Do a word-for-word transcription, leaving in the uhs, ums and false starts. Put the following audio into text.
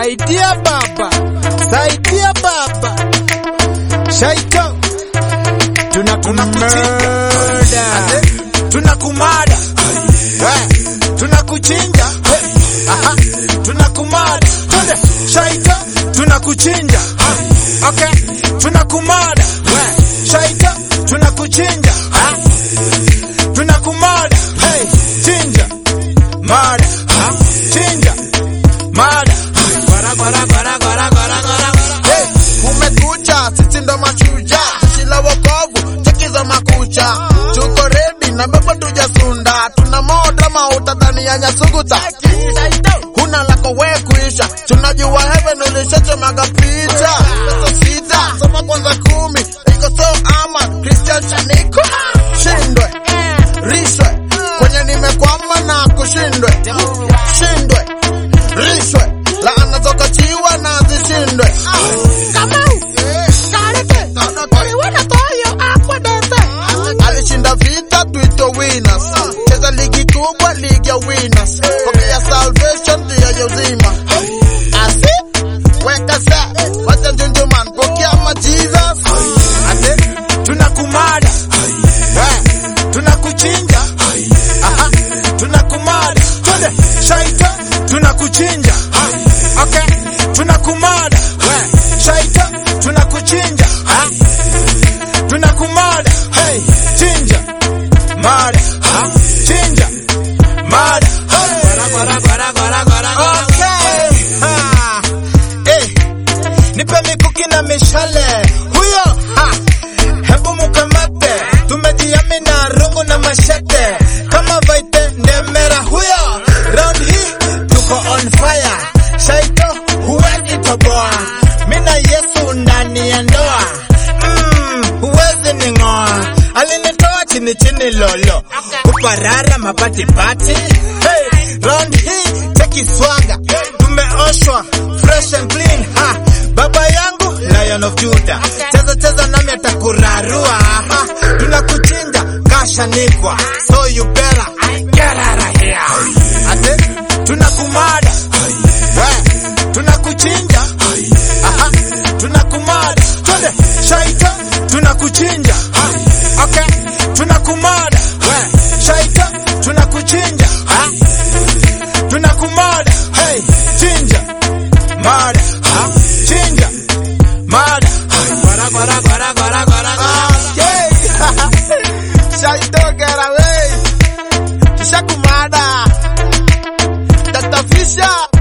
Saidia baba, saidia baba. Shaito, tunakumada, tunakumada, tunakuchinja, aha, tunakumada, Shaito, tunakuchinja, okay, tunakumada, Shaito, tunakuchinja, tunakumada, hey, chinja, mada, chinja, mada, gwara gwara gwara gwara gwara gwara. Hey, kumekucha, sisi ndo mashuja, jeshi la wokovu, chekiza makucha. Tuko ready na baba tujasunda, tuna moda mauta ndani ya Nyasuguta. Huna lako we kuisha, tunajua heaven ulishacho magapita. Pesa sita, soma kwanza kumi, iko so ama, Christian Chaniko. Shindwe, rishwe, kwenye nimekwama na kushindwe. Shindwe, rishwe, laana zoka chiwa na zishindwe. Alishinda vita tuito winners, cheza ligi kubwa ligi ya winners, pokea salvation dia ya uzima. Asi weka sa wacha njunjuman, pokea ma Jesus. Ate tunakumada, tunakuchinja, aha, tunakumada, twende Shaito, tunakuchinja, okay, tunakumada, Shaito, tunakuchinja, tunakumada, hey, chinja, mada, chinja, mada, gwara gwara gwara gwara gwara. Okay, ha, eh, nipe mikuki na mishale, huyo, ha, hebu mukamate, tumejiami na rungu na mashete, kama vaite ndemera huyo, round hii, tuko on fire, Shaito, huwezi toboa, mina Yesu ndani ya ndoa, mm, huwezi ningoa, alinitoa chini chini lolo, kuparara mapati pati, hey, round hii, teki swaga, tumeoshwa, fresh and clean, ha, baba yangu, Lion of Judah, cheza cheza nami atakurarua, ha, tunakuchinja, kasha nikwa, so you better, get out of here. Ate, tunakumada, tunakuchinja, aha, tunakumada, twende Shaito, tunakuchinja, okay, tunakumada, Shaito, tunakuchinja, tunakumada, hey, chinja, mada, chinja, mada, gwara gwara gwara gwara gwara. Okay, Shaito get away, tushakumada, Doctor Fisher.